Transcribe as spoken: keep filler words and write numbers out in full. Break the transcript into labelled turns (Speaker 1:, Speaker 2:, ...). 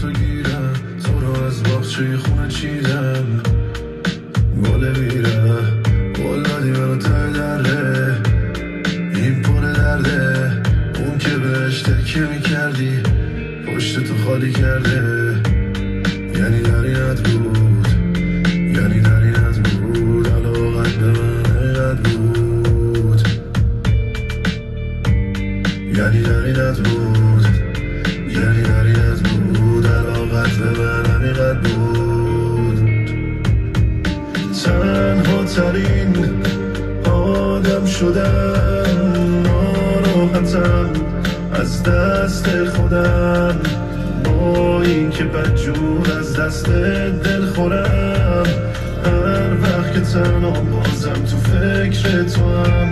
Speaker 1: تو گیرم، تو رو از باغچه خونه چیدم، گل بیره گل دادی منو ته دره، این پر درده، اون که بهش تکیه میکردی پشت تو خالی کرده. یعنی در اینت بود، یعنی در اینت بود، علاقت به من اینت بود، یعنی در اینت بود، یعنی در اینت بود، علاقت به من همینقدر بود. تنها ترین آدم شدم، ناراحتم از دست خودم، با این که بدجور از دست دل خورم. هر وقت که تنها بازم تو فکر تو هم،